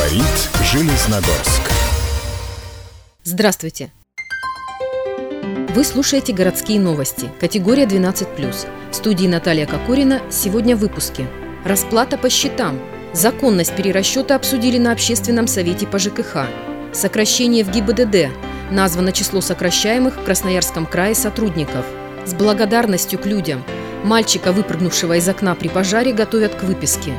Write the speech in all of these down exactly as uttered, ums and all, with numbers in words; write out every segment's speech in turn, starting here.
Говорит Железногорск. Здравствуйте! Вы слушаете «Городские новости», категория двенадцать плюс. В студии Наталья Кокорина. Сегодня в выпуске. Расплата по счетам. Законность перерасчета обсудили на общественном совете по ЖКХ. Сокращение в ГИБДД. Названо число сокращаемых в Красноярском крае сотрудников. С благодарностью к людям. Мальчика, выпрыгнувшего из окна при пожаре, готовят к выписке.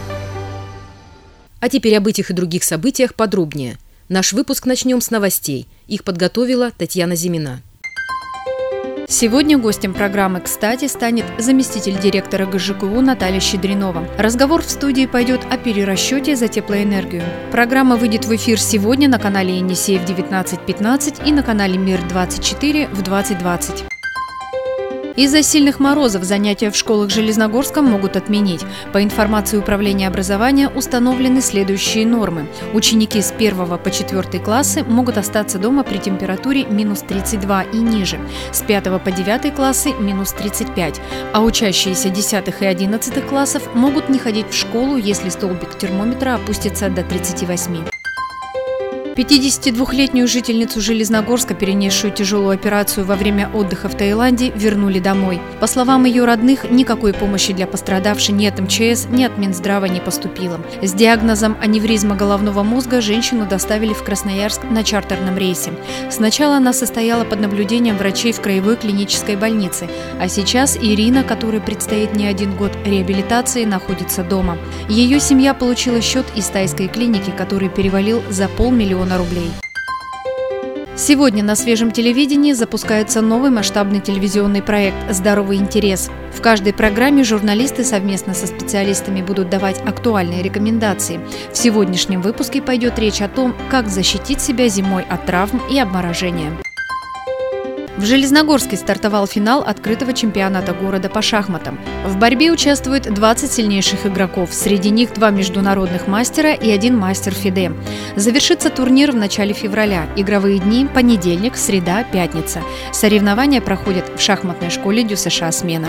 А теперь об этих и других событиях подробнее. Наш выпуск начнем с новостей. Их подготовила Татьяна Зимина. Сегодня гостем программы «Кстати» станет заместитель директора ГЖКУ Наталья Щедринова. Разговор в студии пойдет о перерасчете за теплоэнергию. Программа выйдет в эфир сегодня на канале Енисей в девятнадцать пятнадцать и на канале Мир двадцать четыре в двадцать двадцать. Из-за сильных морозов занятия в школах Железногорска могут отменить. По информации Управления образования установлены следующие нормы. Ученики с первого по четвертый классы могут остаться дома при температуре минус тридцать два и ниже. С пятого по девятый классы минус тридцать пять. А учащиеся десятых и одиннадцатых классов могут не ходить в школу, если столбик термометра опустится до тридцати восьми. пятидесятидвухлетнюю жительницу Железногорска, перенесшую тяжелую операцию во время отдыха в Таиланде, вернули домой. По словам ее родных, никакой помощи для пострадавшей ни от эм че эс, ни от Минздрава не поступило. С диагнозом аневризма головного мозга женщину доставили в Красноярск на чартерном рейсе. Сначала она состояла под наблюдением врачей в краевой клинической больнице, а сейчас Ирина, которой предстоит не один год реабилитации, находится дома. Ее семья получила счет из тайской клиники, который перевалил за полмиллиона рублей. Сегодня на свежем телевидении запускается новый масштабный телевизионный проект «Здоровый интерес». В каждой программе журналисты совместно со специалистами будут давать актуальные рекомендации. В сегодняшнем выпуске пойдет речь о том, как защитить себя зимой от травм и обморожения. В Железногорске стартовал финал открытого чемпионата города по шахматам. В борьбе участвуют двадцать сильнейших игроков, среди них два международных мастера и один мастер ФИДЕ. Завершится турнир в начале февраля. Игровые дни – понедельник, среда, пятница. Соревнования проходят в шахматной школе ДЮСШ «Смена».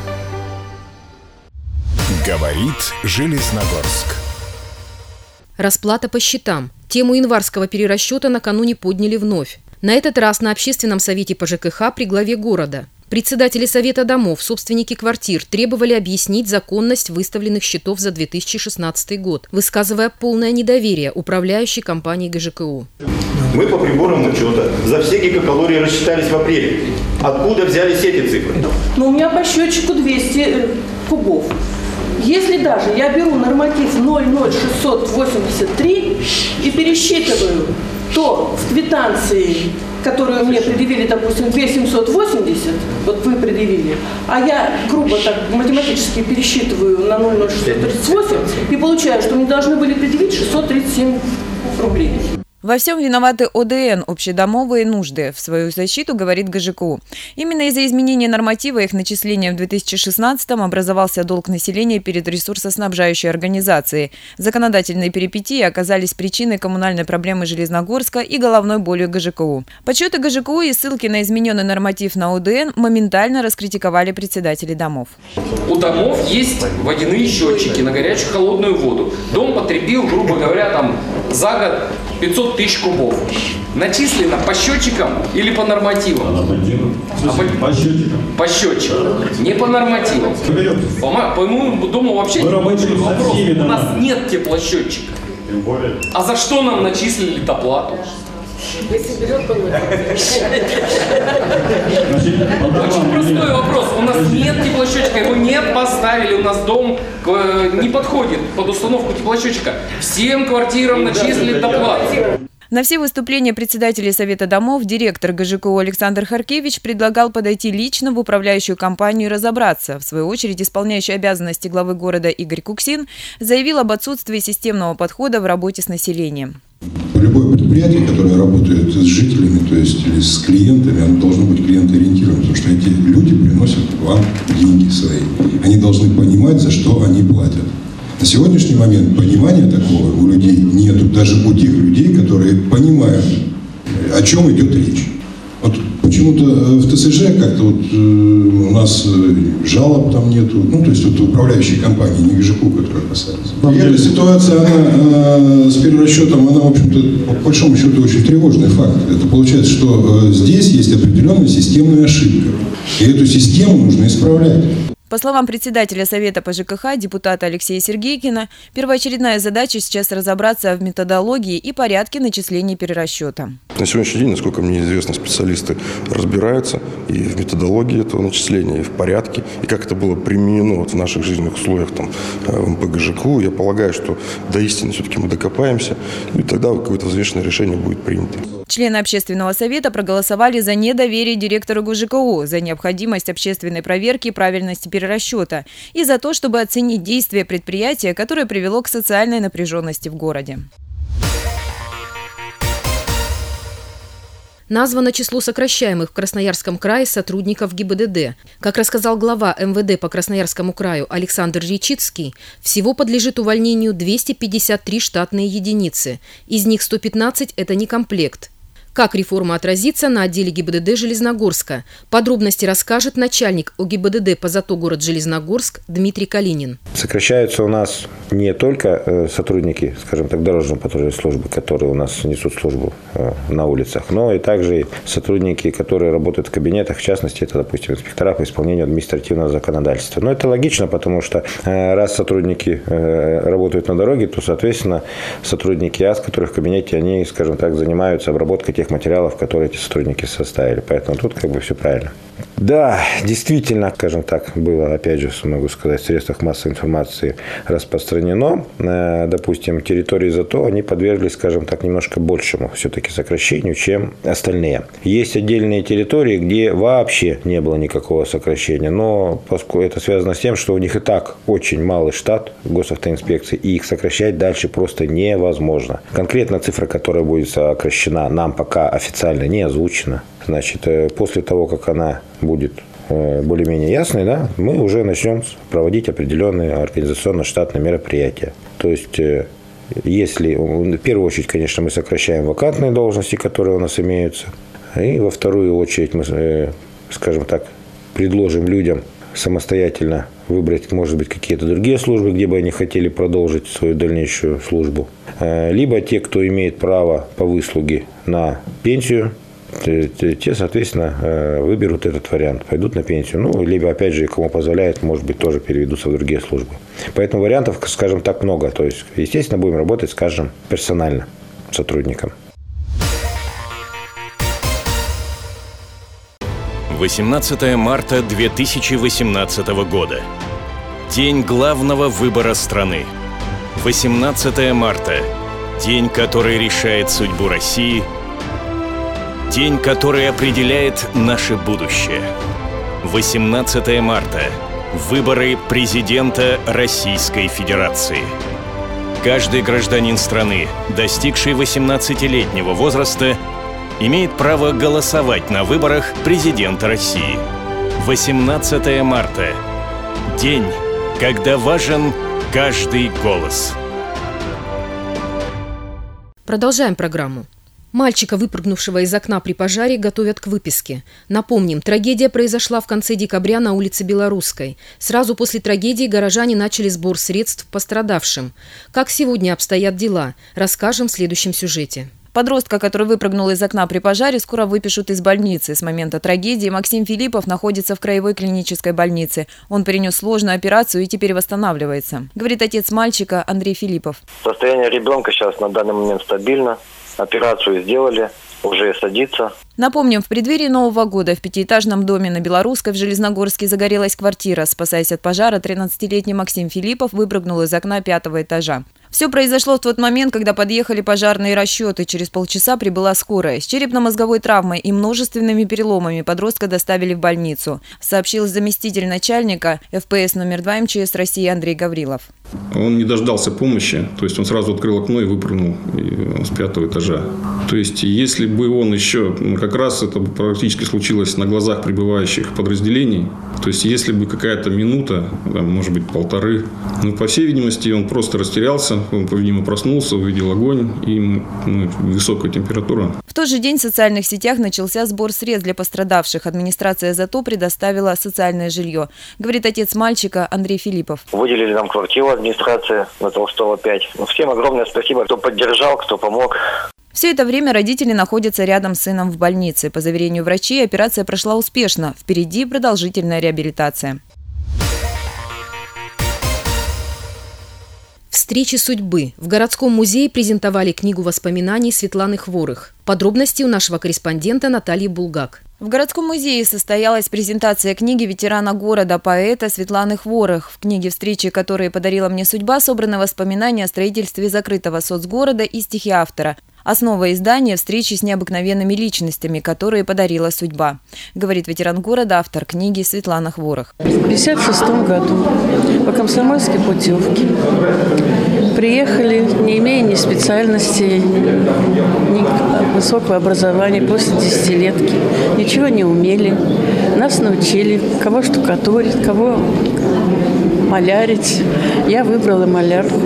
Говорит Железногорск. Расплата по счетам. Тему январского перерасчета накануне подняли вновь. На этот раз на общественном совете по ЖКХ при главе города. Председатели совета домов, собственники квартир требовали объяснить законность выставленных счетов за две тысячи шестнадцатый год, высказывая полное недоверие управляющей компании ГЖКУ. Мы по приборам учета за все гигакалории рассчитались в апреле. Откуда взялись эти цифры? Но у меня по счетчику двести кубов. Если даже я беру норматив ноль ноль шестьсот восемьдесят три и пересчитываю, то в квитанции, которую мне предъявили, допустим, две тысячи семьсот восемьдесят, вот вы предъявили, а я грубо так математически пересчитываю на ноль ноль шестьсот тридцать восемь и получаю, что мне должны были предъявить шестьсот тридцать семь рублей. Во всем виноваты о дэ эн – общедомовые нужды. В свою защиту говорит ГЖКУ. Именно из-за изменения норматива их начисления в две тысячи шестнадцатом образовался долг населения перед ресурсоснабжающей организацией. Законодательные перипетии оказались причиной коммунальной проблемы Железногорска и головной болью ГЖКУ. Подсчеты ГЖКУ и ссылки на измененный норматив на о дэ эн моментально раскритиковали председатели домов. У домов есть водяные счетчики на горячую холодную воду. Дом потребил, грубо говоря, там за год пятьсот тысяч кубов. Начислено по счетчикам или по нормативам? По нормативам. А по, по счетчикам. По счетчикам. Не по нормативам. По, по моему дому вообще вопрос. У нас нет теплосчетчика. А за что нам начислили доплату? Очень простой вопрос. У нас нет теплосчетчика, его не поставили, у нас дом не подходит под установку теплосчетчика. Всем квартирам начислили доплату. На все выступления председателей Совета домов директор ГЖКУ Александр Харкевич предлагал подойти лично в управляющую компанию и разобраться. В свою очередь, исполняющий обязанности главы города Игорь Куксин заявил об отсутствии системного подхода в работе с населением. Любое предприятие, которое работает с жителями, то есть или с клиентами, оно должно быть клиентоориентированным, потому что эти люди приносят вам деньги свои. Они должны понимать, за что они платят. На сегодняшний момент понимания такого у людей нету, даже у тех людей, которые понимают, о чем идет речь. Вот почему-то в тэ эс жэ как-то вот э, у нас жалоб там нету, ну то есть вот управляющей компании, не ГЖКУ, которая касается. И эта ситуация, она э, с перерасчетом, она, в общем-то, по большому счету, очень тревожный факт. Это получается, что э, здесь есть определенная системная ошибка. И эту систему нужно исправлять. По словам председателя Совета по ЖКХ, депутата Алексея Сергейкина, первоочередная задача сейчас разобраться в методологии и порядке начисления перерасчета. На сегодняшний день, насколько мне известно, специалисты разбираются и в методологии этого начисления, и в порядке, и как это было применено вот в наших жизненных условиях там, в эм пэ гэ жэ ка у. Я полагаю, что до истины все-таки мы докопаемся, и тогда какое-то взвешенное решение будет принято. Члены общественного совета проголосовали за недоверие директору гэ жэ ка у, за необходимость общественной проверки и правильности перерасчета и за то, чтобы оценить действия предприятия, которое привело к социальной напряженности в городе. Названо число сокращаемых в Красноярском крае сотрудников гэ и бэ дэ дэ. Как рассказал глава эм вэ дэ по Красноярскому краю Александр Речицкий, всего подлежит увольнению двести пятьдесят три штатные единицы. Из них сто пятнадцать – это некомплект. Как реформа отразится на отделе гэ и бэ дэ дэ Железногорска? Подробности расскажет начальник о гэ и бэ дэ дэ по ЗАТО город Железногорск Дмитрий Калинин. Сокращаются у нас не только сотрудники, скажем так, дорожно-патрульной службы, которые у нас несут службу на улицах, но и также сотрудники, которые работают в кабинетах, в частности, это, допустим, инспектора по исполнению административного законодательства. Но это логично, потому что раз сотрудники работают на дороге, то, соответственно, сотрудники АС, которые в кабинете, они, скажем так, занимаются обработкой тех материалов, которые эти сотрудники составили. Поэтому тут как бы все правильно. Да, действительно, скажем так, было, опять же, могу сказать, в средствах массовой информации распространено. Допустим, территории ЗАТО, они подверглись, скажем так, немножко большему все-таки сокращению, чем остальные. Есть отдельные территории, где вообще не было никакого сокращения, но поскольку это связано с тем, что у них и так очень малый штат госавтоинспекции, и их сокращать дальше просто невозможно. Конкретно цифра, которая будет сокращена, нам пока официально не озвучена. Значит, после того, как она будет более-менее ясной, да, мы уже начнем проводить определенные организационно-штатные мероприятия. То есть, если, в первую очередь, конечно, мы сокращаем вакантные должности, которые у нас имеются, и во вторую очередь мы, скажем так, предложим людям самостоятельно выбрать, может быть, какие-то другие службы, где бы они хотели продолжить свою дальнейшую службу. Либо те, кто имеет право по выслуге на пенсию, те, соответственно, выберут этот вариант, пойдут на пенсию. Ну, либо, опять же, кому позволяет, может быть, тоже переведутся в другие службы. Поэтому вариантов, скажем так, много. То есть, естественно, будем работать, скажем, персонально сотрудникам. восемнадцатое марта две тысячи восемнадцатого года. День главного выбора страны. восемнадцатое марта. День, который решает судьбу России. День, который определяет наше будущее. восемнадцатое марта. Выборы президента Российской Федерации. Каждый гражданин страны, достигший восемнадцатилетнего возраста, имеет право голосовать на выборах президента России. восемнадцатое марта. День, когда важен каждый голос. Продолжаем программу. Мальчика, выпрыгнувшего из окна при пожаре, готовят к выписке. Напомним, трагедия произошла в конце декабря на улице Белорусской. Сразу после трагедии горожане начали сбор средств пострадавшим. Как сегодня обстоят дела, расскажем в следующем сюжете. Подростка, который выпрыгнул из окна при пожаре, скоро выпишут из больницы. С момента трагедии Максим Филиппов находится в краевой клинической больнице. Он перенес сложную операцию и теперь восстанавливается, говорит отец мальчика Андрей Филиппов. Состояние ребенка сейчас на данный момент стабильно. Операцию сделали, уже садится. Напомним, в преддверии Нового года в пятиэтажном доме на Белорусской в Железногорске загорелась квартира. Спасаясь от пожара, тринадцатилетний Максим Филиппов выпрыгнул из окна пятого этажа. Все произошло в тот момент, когда подъехали пожарные расчеты. Через полчаса прибыла скорая. С черепно-мозговой травмой и множественными переломами подростка доставили в больницу, сообщил заместитель начальника эф пэ эс номер два эм че эс России Андрей Гаврилов. Он не дождался помощи, то есть он сразу открыл окно и выпрыгнул с пятого этажа. То есть если бы он еще, как как раз это практически случилось на глазах прибывающих подразделений. То есть, если бы какая-то минута, там, может быть, полторы, ну, по всей видимости, он просто растерялся, он, видимо, проснулся, увидел огонь и ну, высокая температура. В тот же день в социальных сетях начался сбор средств для пострадавших. Администрация ЗАТО предоставила социальное жилье, говорит отец мальчика Андрей Филиппов. Выделили нам квартиру администрации на Толстого пять. Ну, всем огромное спасибо, кто поддержал, кто помог. Все это время родители находятся рядом с сыном в больнице. По заверению врачей, операция прошла успешно. Впереди продолжительная реабилитация. Встречи судьбы. В городском музее презентовали книгу воспоминаний Светланы Хворых. Подробности у нашего корреспондента Натальи Булгак. В городском музее состоялась презентация книги ветерана города, поэта Светланы Хворых. В книге «Встречи, которые подарила мне судьба» собраны воспоминания о строительстве закрытого соцгорода и стихи автора. Основа издания – встречи с необыкновенными личностями, которые подарила судьба, говорит ветеран города, автор книги Светлана Хворых. В пятьдесят шестом году по комсомольской путевке приехали, не имея ни специальности, ни высокого образования, после десятилетки. Ничего не умели. Нас научили, кого штукатурить, кого малярить. Я выбрала малярку.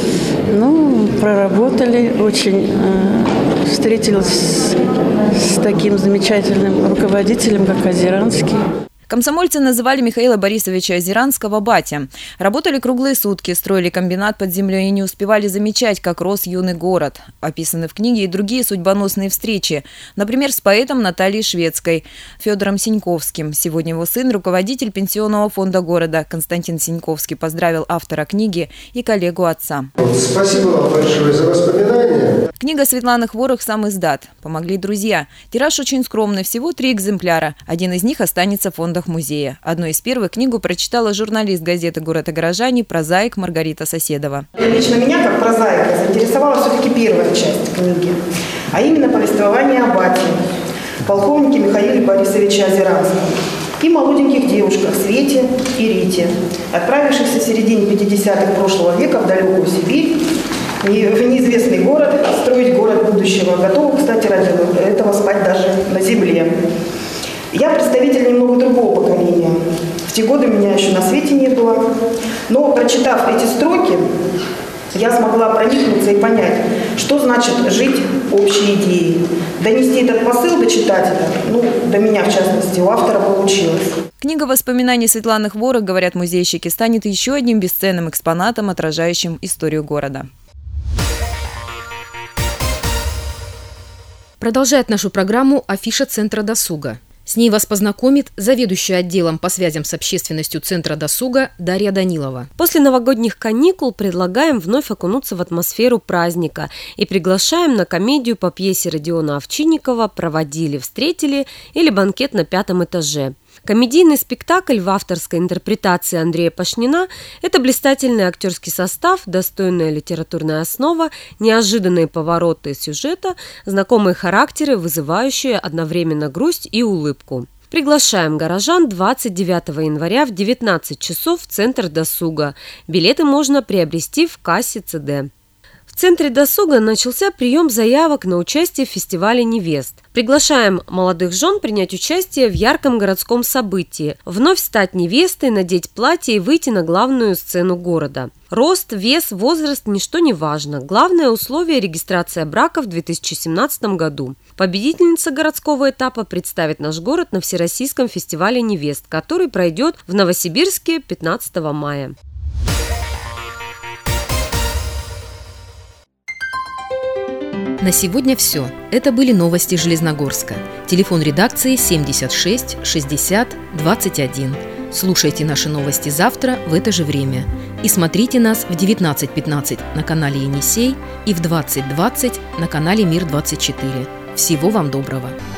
Ну, проработали очень. Э, встретилась с, с таким замечательным руководителем, как Озеранский. Комсомольцы называли Михаила Борисовича Озеранского «батя». Работали круглые сутки, строили комбинат под землей и не успевали замечать, как рос юный город. Описаны в книге и другие судьбоносные встречи. Например, с поэтом Натальей Шведской, Федором Синьковским. Сегодня его сын – руководитель пенсионного фонда города. Константин Синьковский поздравил автора книги и коллегу отца. Спасибо вам большое за воспоминания. Книга Светланы Хворых сам издат. Помогли друзья. Тираж очень скромный, всего три экземпляра. Один из них останется в фондах музея. Одной из первых книгу прочитала журналист газеты «Город и горожане», прозаик Маргарита Соседова. Лично меня, как прозаика, заинтересовала все-таки первая часть книги, а именно повествование о бате, полковнике Михаиле Борисовиче Озеранском, и молоденьких девушках Свете и Рите, отправившихся в середине пятидесятых прошлого века в далекую Сибирь, в неизвестный город, строить город будущего, готовы, кстати, ради этого спать даже на земле. Я представитель немного другого поколения. В те годы меня еще на свете не было. Но, прочитав эти строки, я смогла проникнуться и понять, что значит жить общей идеей. Донести этот посыл до читателя, ну, до меня в частности, у автора получилось. Книга воспоминаний Светланы Хворых, говорят музейщики, станет еще одним бесценным экспонатом, отражающим историю города. Продолжает нашу программу афиша Центра досуга. С ней вас познакомит заведующая отделом по связям с общественностью Центра досуга Дарья Данилова. После новогодних каникул предлагаем вновь окунуться в атмосферу праздника и приглашаем на комедию по пьесе Родиона Овчинникова «Проводили, встретили» или «Банкет на пятом этаже». Комедийный спектакль в авторской интерпретации Андрея Пашнина – это блистательный актерский состав, достойная литературная основа, неожиданные повороты сюжета, знакомые характеры, вызывающие одновременно грусть и улыбку. Приглашаем горожан двадцать девятого января в девятнадцать часов в Центр досуга. Билеты можно приобрести в кассе ЦД. В Центре досуга начался прием заявок на участие в фестивале невест. Приглашаем молодых жен принять участие в ярком городском событии, вновь стать невестой, надеть платье и выйти на главную сцену города. Рост, вес, возраст – ничто не важно. Главное условие – регистрация брака в две тысячи семнадцатом году. Победительница городского этапа представит наш город на Всероссийском фестивале невест, который пройдет в Новосибирске пятнадцатого мая. На сегодня все. Это были новости Железногорска. Телефон редакции семьдесят шесть шестьдесят двадцать один. Слушайте наши новости завтра в это же время. И смотрите нас в девятнадцать пятнадцать на канале Енисей и в двадцать двадцать на канале Мир двадцать четыре. Всего вам доброго!